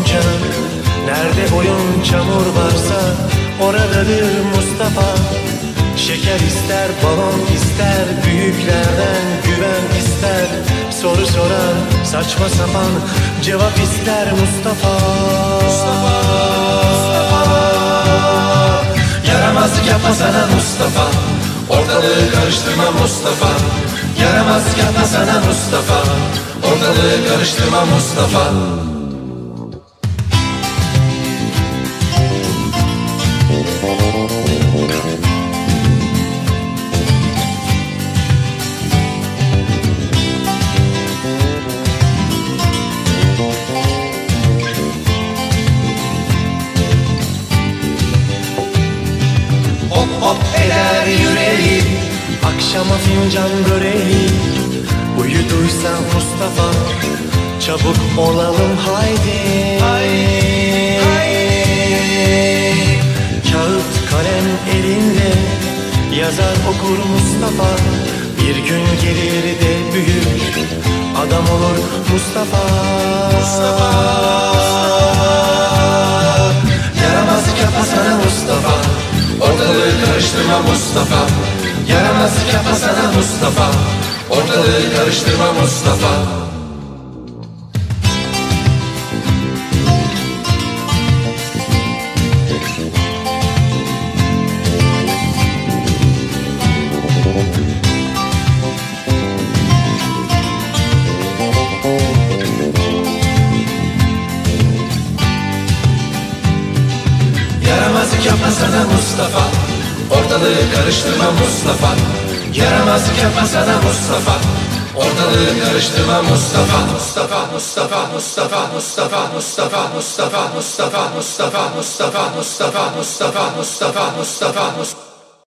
canım. Nerede oyun çamur varsa oradadır Mustafa. Şeker ister, balon ister, büyüklerden güven ister. Soru soran saçma sapan cevap ister Mustafa. Mustafa, Mustafa. Yaramazlık yapma sana Mustafa, ortalığı karıştırma Mustafa. Yaramazlık yapma sana Mustafa, ortalığı karıştırma Mustafa. Hop hop eder yüreği, akşama fincan böreği. Uyuduysa Mustafa, çabuk olalım haydi. Haydi, haydi. Kağıt kalem elinde, yazar okur Mustafa. Bir gün gelir de büyür, adam olur Mustafa. Mustafa. Yaramazlık yapma sana Mustafa, ortalığı karıştırma Mustafa. Yaramazlık yapma sana Mustafa, ortalığı karıştırma Mustafa. Yaramazlık yapma sana Mustafa, ortalığı karıştırma Mustafa. Yaramazlık yapma sana Mustafa, ortalığı karıştırma Mustafa. Mustafa, Mustafa, Mustafa, Mustafa, Mustafa, Mustafa, Mustafa, Mustafa, Mustafa, Mustafa, Mustafa, Mustafa, Mustafa, Mustafa, Mustafa.